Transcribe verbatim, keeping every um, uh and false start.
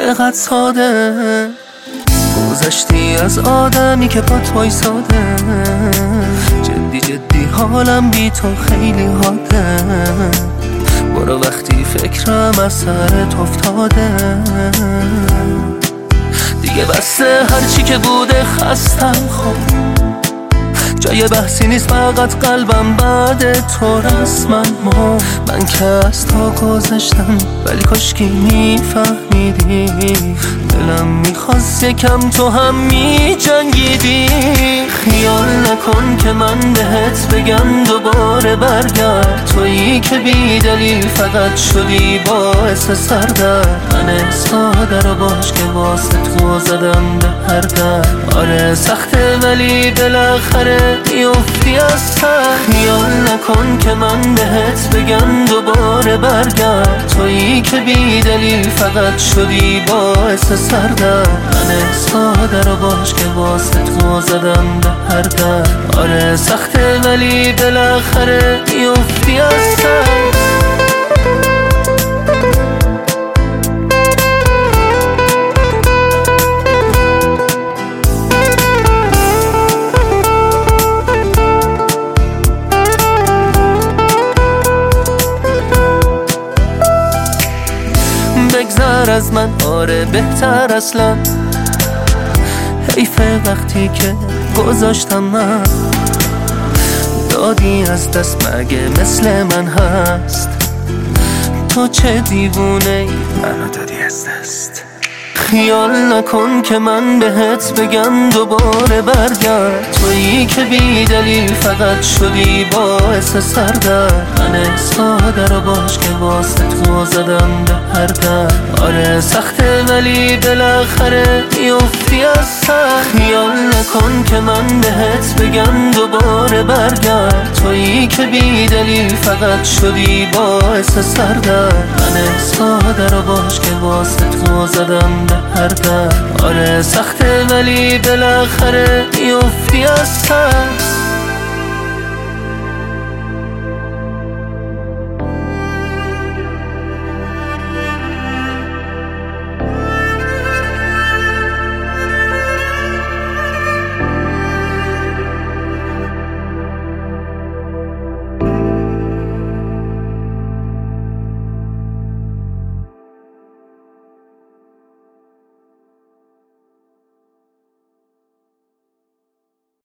چقدر ساده گذشتی از آدمی که با توی ساده. جدی جدی حالم بی تو خیلی حاده. برو وقتی فکرم از سرت افتاده. دیگه بسته هرچی که بوده خستم خب. جای بحثی نیست فقط قلبم بعد تو رسما ما. من که از تو گذشتم ولی کاشکی میفهمیدی. دلم میخواست یکم تو هم میجنگیدی. خیال نکن که من بهت بگم دوباره برگرد. تویی که بی دلیل فقط شدی باعث سردرد. من ساده رو باش که واسه تو زدم به هر در. آره سخته ولی بالاخره میافتی از سر. خیال نکن که من بهت بگم دوباره برگرد. تویی که بی دلیل فقط شدی باعث سردرد. من ساده رو باش که واسه تو زدم به هر در. آره سخته ولی بالاخره میافتی از سر. بگذر از من آره بهتر اصلا. حیفه وقتی که گذاشتم من. دادی از دست مگه مثل من هست. تو چه دیوونه ای منو دادی از دست. خیال نکن که من بهت بگم دوباره برگرد. تویی که بی دلیل فقط شدی باعث سردرد. من ساده رو باش که واسه تو زدم به هر در. آره سخته ولی بالاخره میافتی از سر. خیال نکن که من بهت بگم دوباره برگرد. تویی که بی دلیل فقط شدی باعث سردرد. من ساده رو باش که واسه تو زدم به هر در. آره سخته ولی بالاخره میافتی از سر.